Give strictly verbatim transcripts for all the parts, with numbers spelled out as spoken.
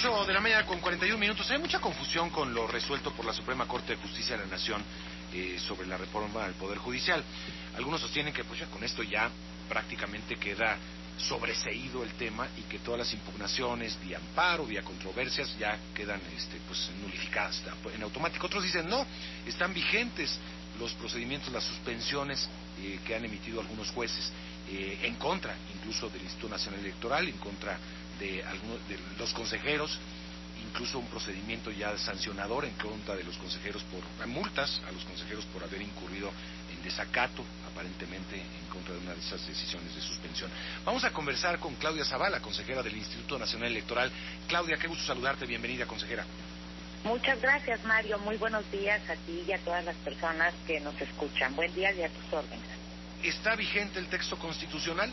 Ocho de la mañana con cuarenta y un minutos. Hay mucha confusión con lo resuelto por la Suprema Corte de Justicia de la Nación eh, sobre la reforma del Poder Judicial. Algunos sostienen que pues ya con esto ya prácticamente queda sobreseído el tema y que todas las impugnaciones vía amparo, vía controversias ya quedan este, pues nulificadas en automático. Otros dicen no, están vigentes los procedimientos, las suspensiones eh, que han emitido algunos jueces eh, en contra incluso del Instituto Nacional Electoral, en contra de algunos de los consejeros, incluso un procedimiento ya sancionador en contra de los consejeros por multas a los consejeros por haber incurrido en desacato aparentemente en contra de una de esas decisiones de suspensión. Vamos a conversar con Claudia Zavala, consejera del Instituto Nacional Electoral. Claudia, qué gusto saludarte, bienvenida, consejera. Muchas gracias, Mario, muy buenos días a ti y a todas las personas que nos escuchan. Buen día y a tus órdenes. ¿Está vigente el texto constitucional?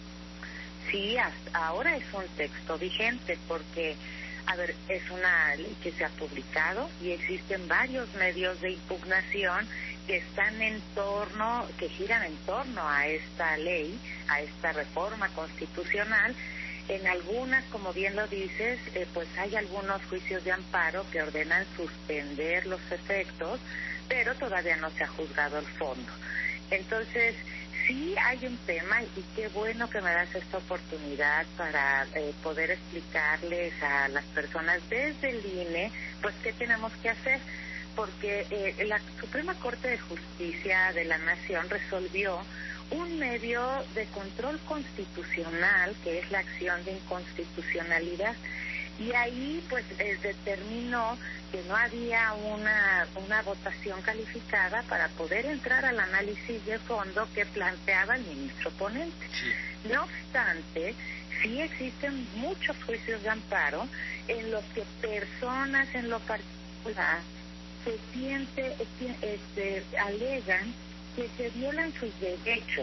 Sí, hasta ahora es un texto vigente porque, a ver, es una ley que se ha publicado y existen varios medios de impugnación que están en torno, que giran en torno a esta ley, a esta reforma constitucional. En algunas, como bien lo dices, eh, pues hay algunos juicios de amparo que ordenan suspender los efectos, pero todavía no se ha juzgado el fondo. Entonces, sí hay un tema y qué bueno que me das esta oportunidad para eh, poder explicarles a las personas desde el I N E, pues qué tenemos que hacer, porque eh, la Suprema Corte de Justicia de la Nación resolvió un medio de control constitucional, que es la acción de inconstitucionalidad, y ahí pues eh, determinó que no había una una votación calificada para poder entrar al análisis de fondo que planteaba el ministro ponente. Sí. No obstante, sí existen muchos juicios de amparo en los que personas en lo particular se siente, este, alegan que se violan sus derechos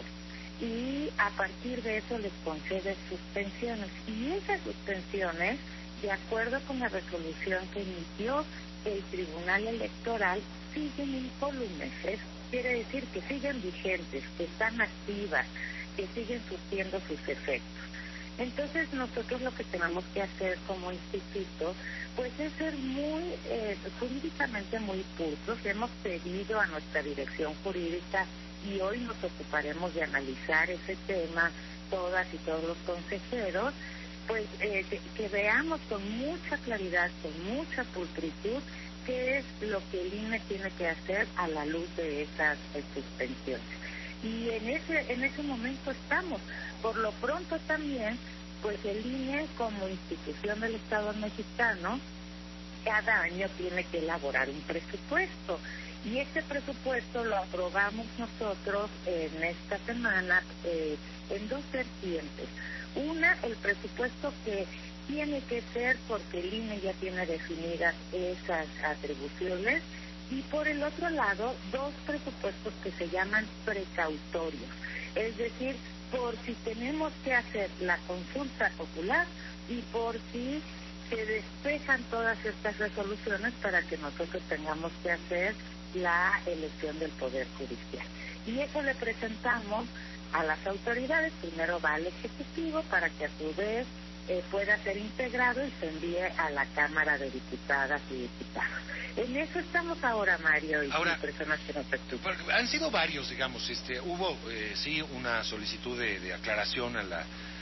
y a partir de eso les conceden suspensiones. Y esas suspensiones, de acuerdo con la resolución que emitió el Tribunal Electoral, siguen incólumes. Eso quiere decir que siguen vigentes, que están activas, que siguen surtiendo sus efectos. Entonces nosotros lo que tenemos que hacer como instituto, pues es ser muy, eh, jurídicamente muy pulcros. Hemos pedido a nuestra dirección jurídica y hoy nos ocuparemos de analizar ese tema, todas y todos los consejeros, pues eh, que, que veamos con mucha claridad, con mucha pulcritud, qué es lo que el I N E tiene que hacer a la luz de esas eh, suspensiones. Y en ese en ese momento estamos. Por lo pronto también, pues el I N E como institución del Estado mexicano, cada año tiene que elaborar un presupuesto. Y ese presupuesto lo aprobamos nosotros en esta semana eh, en dos vertientes. Una, el presupuesto que tiene que ser porque el I N E ya tiene definidas esas atribuciones, y por el otro lado, dos presupuestos que se llaman precautorios, es decir, por si tenemos que hacer la consulta popular y por si se despejan todas estas resoluciones para que nosotros tengamos que hacer la elección del Poder Judicial. Y eso le presentamos a las autoridades, primero va al Ejecutivo para que a su vez eh, pueda ser integrado y se envíe a la Cámara de Diputadas y Diputados. En eso estamos ahora, Mario, y ahora, personas que nos escuchan. Han sido varios, digamos, este, hubo eh, sí una solicitud de, de aclaración a la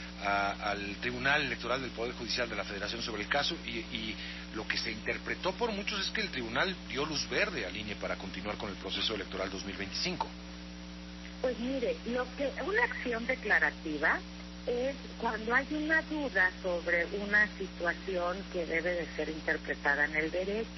A, al Tribunal Electoral del Poder Judicial de la Federación sobre el caso y, y lo que se interpretó por muchos es que el Tribunal dio luz verde al I N E para continuar con el proceso electoral dos mil veinticinco. Pues mire, lo que una acción declarativa es cuando hay una duda sobre una situación que debe de ser interpretada en el derecho.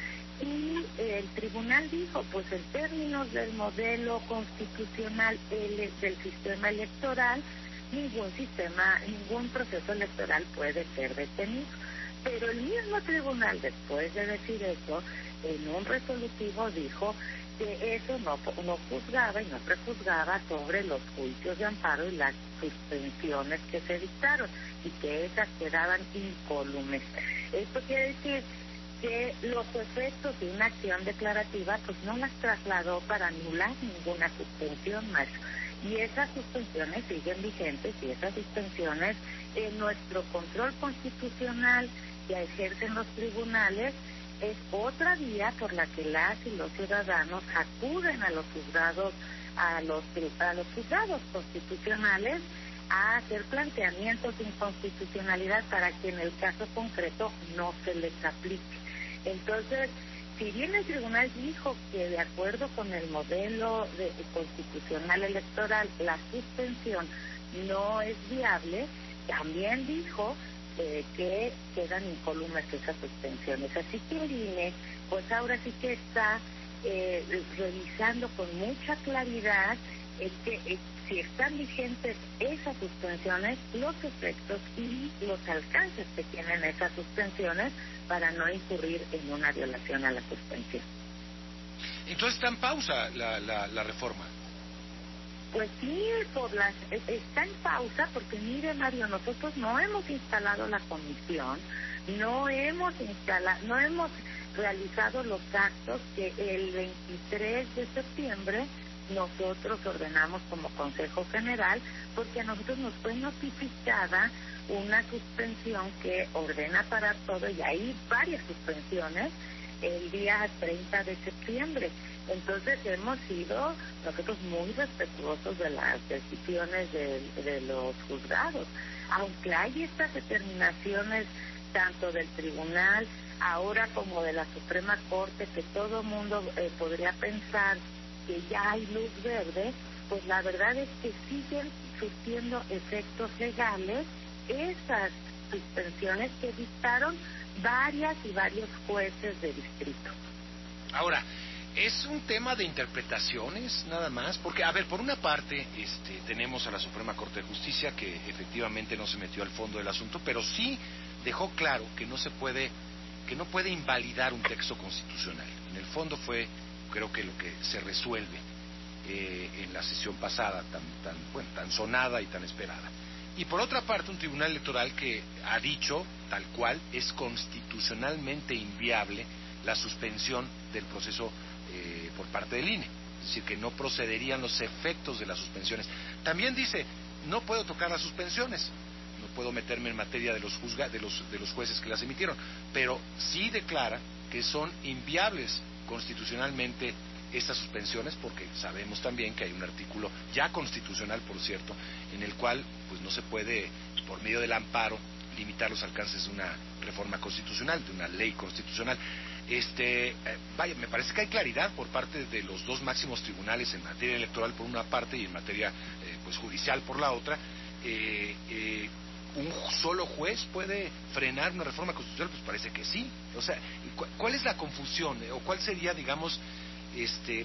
Y el tribunal dijo, pues en términos del modelo constitucional el, del sistema electoral, ningún sistema, ningún proceso electoral puede ser detenido. Pero el mismo tribunal, después de decir eso, en un resolutivo dijo que eso no, no juzgaba y no prejuzgaba sobre los juicios de amparo y las suspensiones que se dictaron, y que esas quedaban incólumes. Esto quiere decir que los efectos de una acción declarativa pues no las trasladó para anular ninguna suspensión más. Y esas suspensiones siguen vigentes y esas suspensiones en nuestro control constitucional que ejercen los tribunales es otra vía por la que las y los ciudadanos acuden a los juzgados, a los, a los juzgados constitucionales a hacer planteamientos de inconstitucionalidad para que en el caso concreto no se les aplique. Entonces, si bien el tribunal dijo que de acuerdo con el modelo de, de constitucional electoral la suspensión no es viable, también dijo eh, que quedan incólumes esas suspensiones. Así que el I N E, pues ahora sí que está eh, revisando con mucha claridad eh, que eh, si están vigentes esas suspensiones, los efectos y los alcances que tienen esas suspensiones para no incurrir en una violación a la suspensión. Entonces está en pausa la, la, la reforma. Pues sí, por las, está en pausa porque mire Mario, nosotros no hemos instalado la comisión, no hemos instalado, no hemos realizado los actos que el veintitrés de septiembre nosotros ordenamos como Consejo General, porque a nosotros nos fue notificada una suspensión que ordena parar todo, y hay varias suspensiones el día treinta de septiembre. Entonces hemos sido nosotros muy respetuosos de las decisiones de, de los juzgados. Aunque hay estas determinaciones tanto del tribunal, ahora como de la Suprema Corte, que todo mundo eh, podría pensar que ya hay luz verde, pues la verdad es que siguen surtiendo efectos legales esas suspensiones que dictaron varias y varios jueces de distrito. Ahora, ¿es un tema de interpretaciones nada más? Porque, a ver, por una parte este, tenemos a la Suprema Corte de Justicia que efectivamente no se metió al fondo del asunto, pero sí dejó claro que no se puede, que no puede invalidar un texto constitucional. En el fondo fue, creo que lo que se resuelve eh, en la sesión pasada, tan, tan, bueno, tan sonada y tan esperada. Y por otra parte, un tribunal electoral que ha dicho, tal cual, es constitucionalmente inviable la suspensión del proceso eh, por parte del I N E. Es decir, que no procederían los efectos de las suspensiones. También dice, no puedo tocar las suspensiones, no puedo meterme en materia de los, juzga, de los, de los jueces que las emitieron, pero sí declara que son inviables constitucionalmente estas suspensiones, porque sabemos también que hay un artículo ya constitucional, por cierto, en el cual pues no se puede, por medio del amparo, limitar los alcances de una reforma constitucional, de una ley constitucional. Este, eh, vaya, me parece que hay claridad por parte de los dos máximos tribunales en materia electoral por una parte y en materia eh, pues judicial por la otra. Eh, eh, ¿Un solo juez puede frenar una reforma constitucional? Pues parece que sí. O sea, ¿cuál es la confusión? ¿O cuál sería, digamos, este...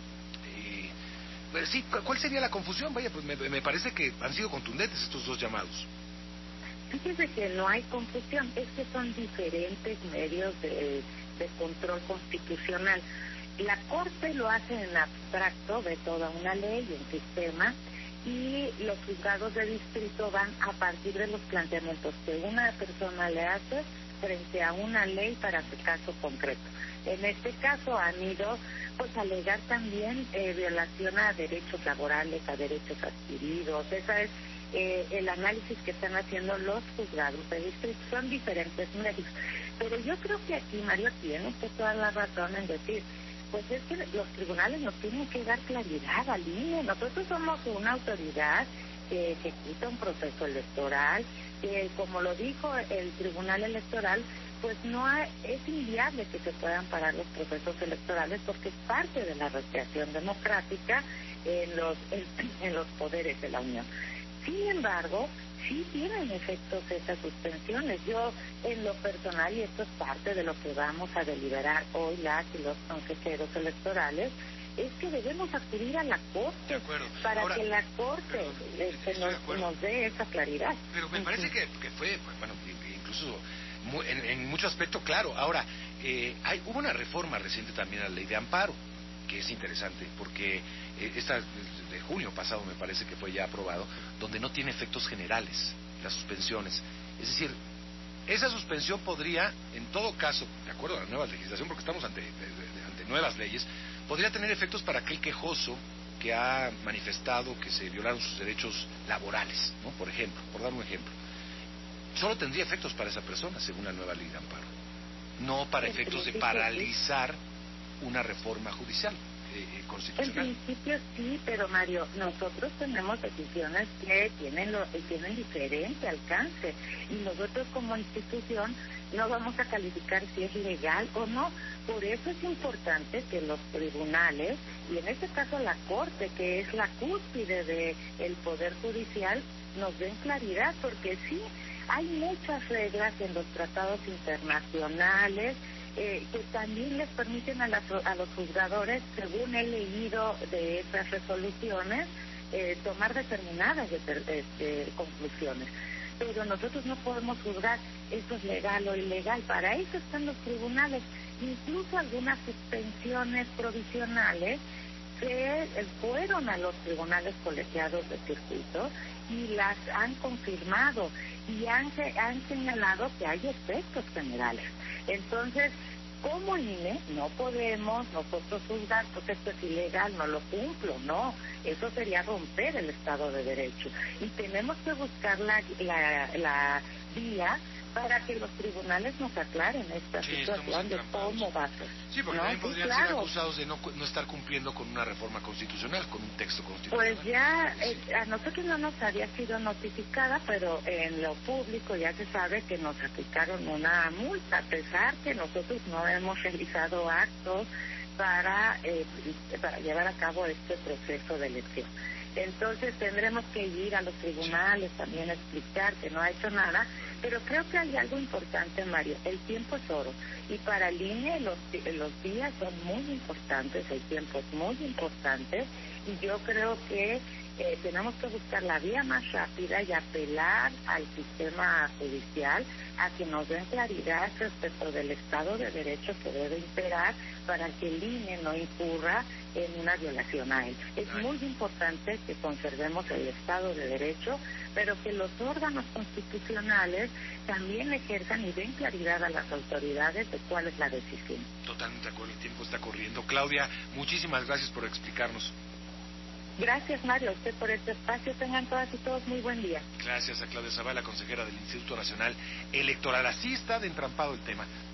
Eh, pues sí, ¿cuál sería la confusión? Vaya, pues me, me parece que han sido contundentes estos dos llamados. Fíjese que no hay confusión, es que son diferentes medios de, de control constitucional. La Corte lo hace en abstracto de toda una ley, un sistema, y los juzgados de distrito van a partir de los planteamientos que una persona le hace frente a una ley para su caso concreto. En este caso han ido pues a alegar también eh, violación a derechos laborales, a derechos adquiridos. Esa es eh, el análisis que están haciendo los juzgados de distrito. Son diferentes medios. Pero yo creo que aquí, Mario, tiene usted toda la razón en decir, pues es que los tribunales nos tienen que dar claridad al I N E. Nosotros somos una autoridad que ejecuta un proceso electoral, que como lo dijo el Tribunal Electoral, pues no hay, es inviable que se puedan parar los procesos electorales porque es parte de la recreación democrática en los, en, en los poderes de la Unión. Sin embargo, sí tienen efectos esas suspensiones. Yo, en lo personal, y esto es parte de lo que vamos a deliberar hoy las y los consejeros electorales, es que debemos acudir a la Corte para Ahora, que la Corte pero, este, nos, nos dé esa claridad. Pero me parece que, que fue, bueno, incluso en, en mucho aspecto claro. Ahora, eh, hay, hubo una reforma reciente también a la ley de amparo, que es interesante, porque eh, esta de junio pasado me parece que fue ya aprobado, donde no tiene efectos generales las suspensiones. Es decir, esa suspensión podría, en todo caso, de acuerdo a la nueva legislación, porque estamos ante, de, de, ante nuevas leyes, podría tener efectos para aquel quejoso que ha manifestado que se violaron sus derechos laborales, ¿no? Por ejemplo, por dar un ejemplo, solo tendría efectos para esa persona, según la nueva ley de amparo, no para efectos de paralizar una reforma judicial, eh, constitucional. En principio sí, pero Mario, nosotros tenemos decisiones que tienen, lo, tienen diferente alcance y nosotros como institución no vamos a calificar si es legal o no. Por eso es importante que los tribunales, y en este caso la Corte, que es la cúspide del Poder Judicial, nos den claridad, porque sí, hay muchas reglas en los tratados internacionales eh, que también les permiten a, las, a los juzgadores, según he leído de esas resoluciones, eh, tomar determinadas de, de, de conclusiones. Pero nosotros no podemos juzgar eso es legal o ilegal. Para eso están los tribunales. Incluso algunas suspensiones provisionales que fueron a los tribunales colegiados de circuito y las han confirmado y han, han señalado que hay efectos generales. Entonces, como I N E, no podemos nosotros juzgar, pues esto es ilegal, no lo cumplo, no. Eso sería romper el Estado de Derecho. Y tenemos que buscar la, la, la vía para que los tribunales nos aclaren esta sí, situación de cómo va a ser. Sí, porque ¿no? también podrían sí, claro. ser acusados de no, no estar cumpliendo con una reforma constitucional, con un texto constitucional. Pues ya, sí. eh, a nosotros no nos había sido notificada, pero en lo público ya se sabe que nos aplicaron una multa, a pesar que nosotros no hemos realizado actos para, eh, para llevar a cabo este proceso de elección. Entonces tendremos que ir a los tribunales también a explicar que no ha hecho nada, pero creo que hay algo importante, Mario, el tiempo es oro, y para el I N E los, los días son muy importantes, el tiempo es muy importante, y yo creo que eh, tenemos que buscar la vía más rápida y apelar al sistema judicial a que nos den claridad respecto del Estado de Derecho que debe imperar para que el I N E no incurra en una violación a él. Es muy importante que conservemos el Estado de Derecho, pero que los órganos constitucionales también ejerzan y den claridad a las autoridades de cuál es la decisión. Totalmente de acuerdo, el tiempo está corriendo. Claudia, muchísimas gracias por explicarnos. Gracias, Mario, a usted por este espacio. Tengan todas y todos muy buen día. Gracias a Claudia Zavala, consejera del Instituto Nacional Electoral. Así está de entrampado el tema.